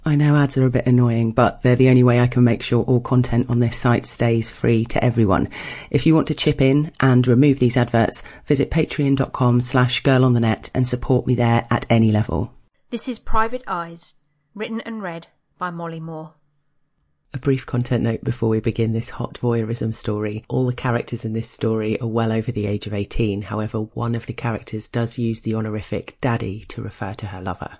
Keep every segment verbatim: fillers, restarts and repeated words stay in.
I know ads are a bit annoying, but they're the only way I can make sure all content on this site stays free to everyone. If you want to chip in and remove these adverts, visit patreon.com slash girlonthenet and support me there at any level. This is Private Eyes, written and read by Molly Moore. A brief content note before we begin this hot voyeurism story. All the characters in this story are well over the age of eighteen. However, one of the characters does use the honorific daddy to refer to her lover.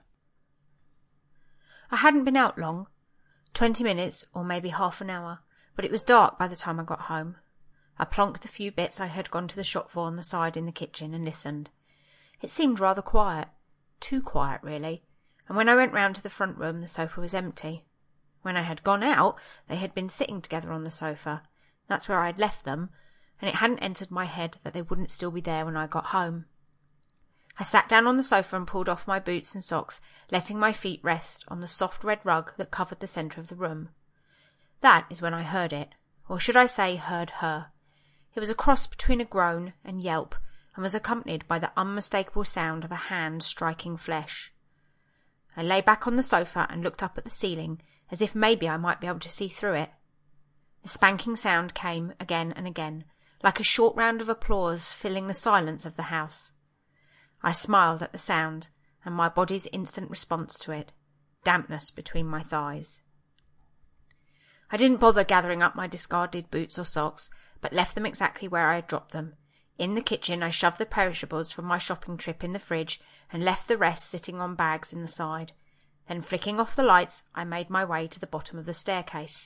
I hadn't been out long, twenty minutes or maybe half an hour, but it was dark by the time I got home. I plonked the few bits I had gone to the shop for on the side in the kitchen and listened. It seemed rather quiet, too quiet really, and when I went round to the front room the sofa was empty. When I had gone out, they had been sitting together on the sofa. That's where I had left them, and it hadn't entered my head that they wouldn't still be there when I got home. I sat down on the sofa and pulled off my boots and socks, letting my feet rest on the soft red rug that covered the centre of the room. That is when I heard it, or should I say heard her. It was a cross between a groan and yelp, and was accompanied by the unmistakable sound of a hand striking flesh. I lay back on the sofa and looked up at the ceiling, as if maybe I might be able to see through it. The spanking sound came again and again, like a short round of applause filling the silence of the house. I smiled at the sound, and my body's instant response to it, dampness between my thighs. I didn't bother gathering up my discarded boots or socks, but left them exactly where I had dropped them. In the kitchen I shoved the perishables from my shopping trip in the fridge, and left the rest sitting on bags in the side. Then flicking off the lights, I made my way to the bottom of the staircase.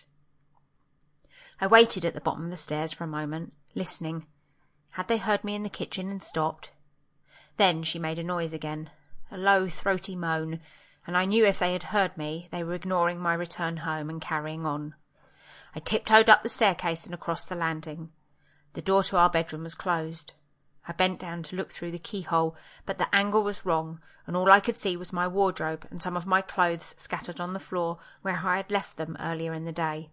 I waited at the bottom of the stairs for a moment, listening. Had they heard me in the kitchen and stopped? Then she made a noise again, a low, throaty moan, and I knew if they had heard me, they were ignoring my return home and carrying on. I tiptoed up the staircase and across the landing. The door to our bedroom was closed. I bent down to look through the keyhole, but the angle was wrong, and all I could see was my wardrobe and some of my clothes scattered on the floor where I had left them earlier in the day.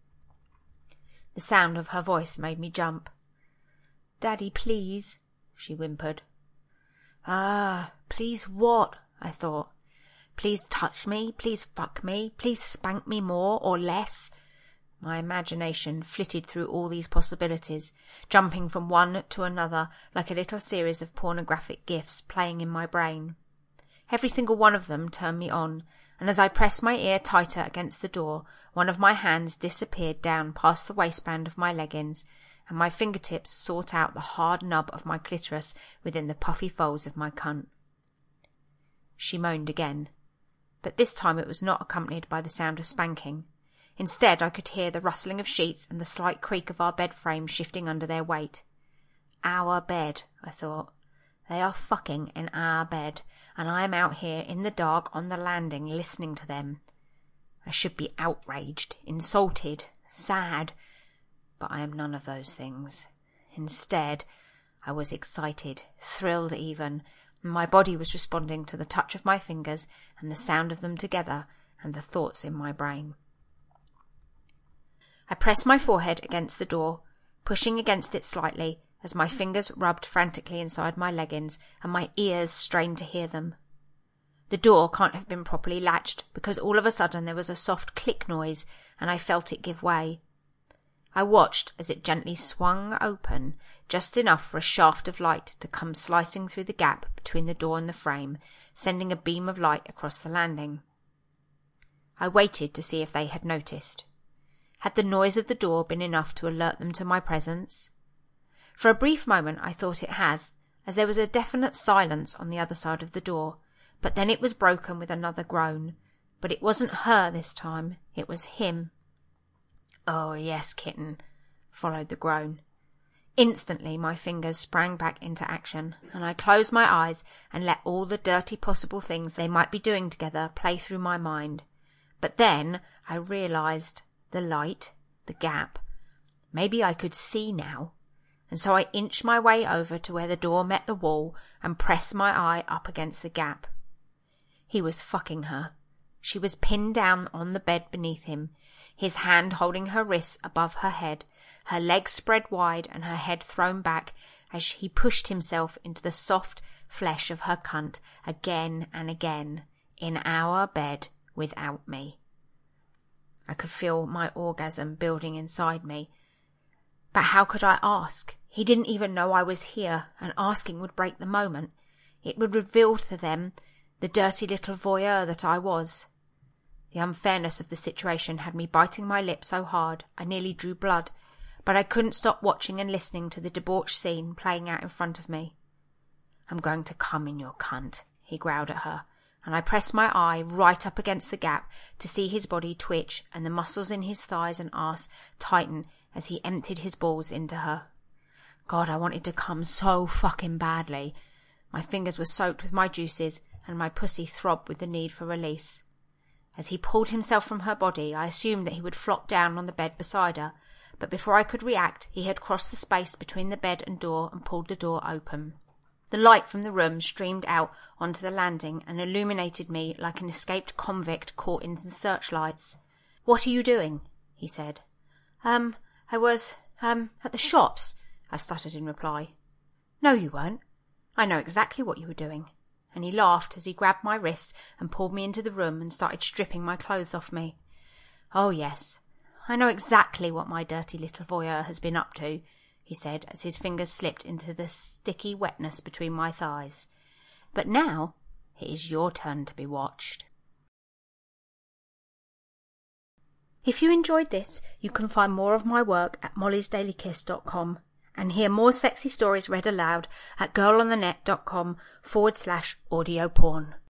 The sound of her voice made me jump. "Daddy, please," she whimpered. Ah, please what? I thought. Please touch me, please fuck me, please spank me more or less. My imagination flitted through all these possibilities, jumping from one to another like a little series of pornographic gifs playing in my brain. Every single one of them turned me on, and as I pressed my ear tighter against the door, one of my hands disappeared down past the waistband of my leggings, and my fingertips sought out the hard nub of my clitoris within the puffy folds of my cunt. She moaned again, but this time it was not accompanied by the sound of spanking. Instead, I could hear the rustling of sheets and the slight creak of our bed frame shifting under their weight. Our bed, I thought. They are fucking in our bed, and I am out here in the dark on the landing listening to them. I should be outraged, insulted, sad, but I am none of those things. Instead, I was excited, thrilled even, and my body was responding to the touch of my fingers and the sound of them together and the thoughts in my brain. I pressed my forehead against the door, pushing against it slightly as my fingers rubbed frantically inside my leggings and my ears strained to hear them. The door can't have been properly latched because all of a sudden there was a soft click noise and I felt it give way. I watched as it gently swung open, just enough for a shaft of light to come slicing through the gap between the door and the frame, sending a beam of light across the landing. I waited to see if they had noticed. Had the noise of the door been enough to alert them to my presence? For a brief moment I thought it has, as there was a definite silence on the other side of the door, but then it was broken with another groan. But it wasn't her this time, it was him. "Oh, yes, kitten," followed the groan. Instantly my fingers sprang back into action, and I closed my eyes and let all the dirty possible things they might be doing together play through my mind. But then I realised the light, the gap. Maybe I could see now, and so I inched my way over to where the door met the wall and pressed my eye up against the gap. He was fucking her. She was pinned down on the bed beneath him, his hand holding her wrists above her head, her legs spread wide and her head thrown back as he pushed himself into the soft flesh of her cunt again and again, in our bed, without me. I could feel my orgasm building inside me. But how could I ask? He didn't even know I was here, and asking would break the moment. It would reveal to them the dirty little voyeur that I was. The unfairness of the situation had me biting my lip so hard I nearly drew blood, but I couldn't stop watching and listening to the debauched scene playing out in front of me. "I'm going to come in your cunt," he growled at her, and I pressed my eye right up against the gap to see his body twitch and the muscles in his thighs and arse tighten as he emptied his balls into her. God, I wanted to come so fucking badly. My fingers were soaked with my juices, and my pussy throbbed with the need for release. As he pulled himself from her body, I assumed that he would flop down on the bed beside her, but before I could react, he had crossed the space between the bed and door and pulled the door open. The light from the room streamed out onto the landing and illuminated me like an escaped convict caught in the searchlights. "What are you doing?" he said. Um, I was, um, at the shops," I stuttered in reply. "No, you weren't. I know exactly what you were doing." And he laughed as he grabbed my wrists and pulled me into the room and started stripping my clothes off me. "Oh, yes. I know exactly what my dirty little voyeur has been up to," he said as his fingers slipped into the sticky wetness between my thighs. "But now it is your turn to be watched." If you enjoyed this, you can find more of my work at mollys daily kiss dot com and hear more sexy stories read aloud at girlonthenet dot com forward slash audio porn.